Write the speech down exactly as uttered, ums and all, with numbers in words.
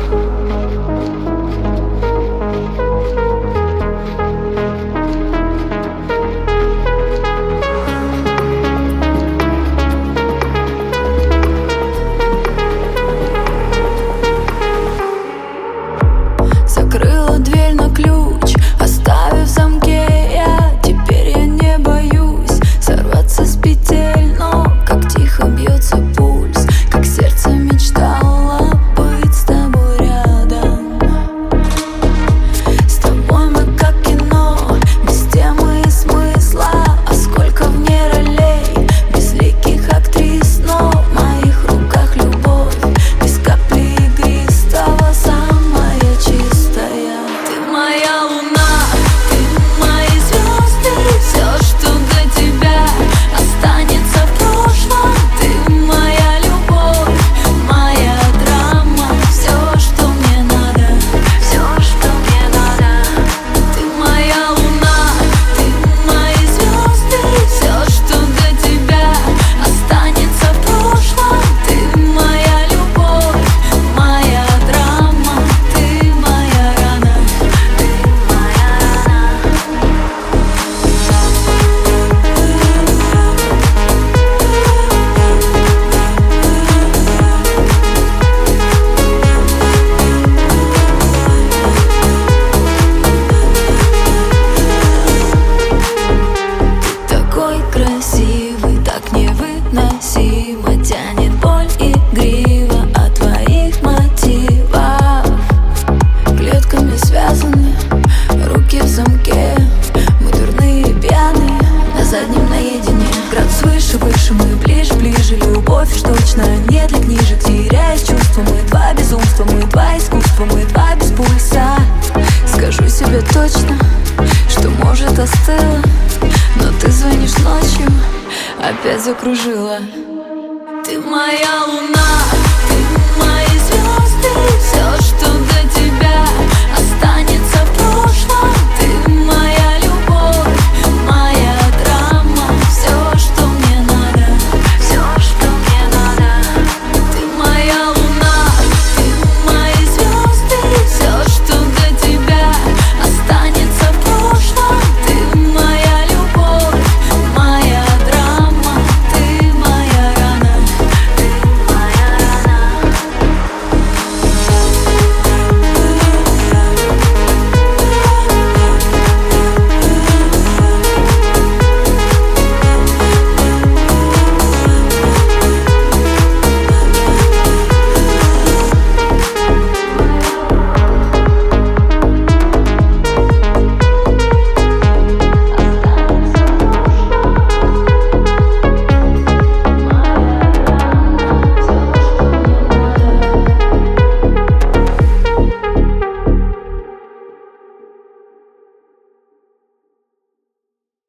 Закрыла дверь на ключ, оставив в замке. Я теперь я не боюсь сорваться с петель, но как тихо бьется пульс, как сердце мечтало быть с тобой рядом. С тобой мы как кино, без темы и смысла, а сколько в ней ролей, безликих актрис, но в моих руках любовь, без капли игристого, самая чистая. Ты моя луна, ты мои звезды, все, что для тебя останется в прошлом. Ты моя любовь, моя драма, все, что мне надо, все, что мне надо. Ты моя луна, ты мои звезды, все, что для тебя останется в прошлом. Ты моя любовь, моя драма, ты моя рана, ты моя рана. Такой красивый, так невыносимо тянет боль игриво от твоих мотивов. Клетками связаны, руки в замке, мы дурные и пьяные, на заднем наедине. Градус выше, выше, мы ближе, ближе. Любовь уж точно не для книжек, теряясь чувства. Мы два безумства, мы два искусства, мы два без пульса. Скажу себе точно, что может остыло, но ты звонишь ночью, опять закружила. Ты моя